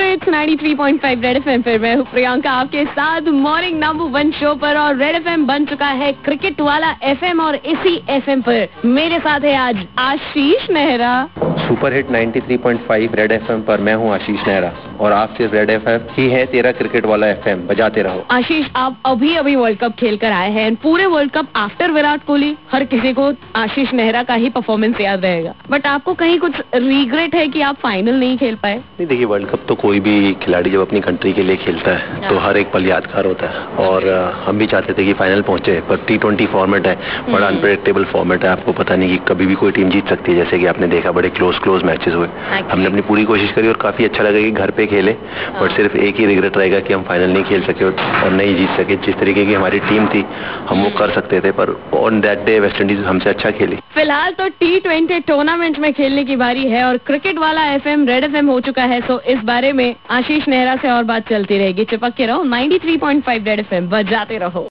It's 93.5 red FM पर मैं हूँ प्रियंका आपके साथ मॉर्निंग नंबर 1 शो पर। और रेड एफएम बन चुका है क्रिकेट वाला एफएम और इसी एफएम पर मेरे साथ है आज Ashish Nehra. Super hit 93.5 red FM पर मैं हूँ आशीष नेहरा और आप सिर्फ रेड एफएम ही है तेरा क्रिकेट वाला एफएम, बजाते रहो। आशीष, आप अभी वर्ल्ड कप खेल कर आए हैं। पूरे world cup after Virat Kohli हर किसी को आशीष नेहरा का ही परफॉर्मेंस याद रहेगा, बट आपको कहीं कुछ रिग्रेट है कि आप फाइनल नहीं खेल पाए? नहीं, देखिए, वर्ल्ड कप तो कोई भी खिलाड़ी जब अपनी कंट्री के लिए खेलता है तो हर एक पल यादगार होता है और हम भी चाहते थे कि फाइनल पहुंचे, पर T20 फॉर्मेट है, बड़ा अनप्रेडिक्टेबल फॉर्मेट है। आपको पता नहीं कि कभी भी कोई टीम जीत सकती है, जैसे कि आपने देखा बड़े क्लोज मैचेस हुए। हमने अपनी पूरी कोशिश करी और काफी अच्छा लगा कि घर पे खेले, बट सिर्फ एक ही रिग्रेट रहेगा कि हम फाइनल नहीं खेल सके और नहीं जीत सके। जिस तरीके की हमारी टीम थी हम वो कर सकते थे, पर on that day West Indies हमसे अच्छा खेली। फिलहाल तो T20 टूर्नामेंट में खेलने की बारी है और क्रिकेट वाला एफएम रेड एफएम हो चुका है। सो इस बारे में आशीष नेहरा से और बात चलती रहेगी। चिपक के रहो 93.5 रेड एफएम, बजाते रहो।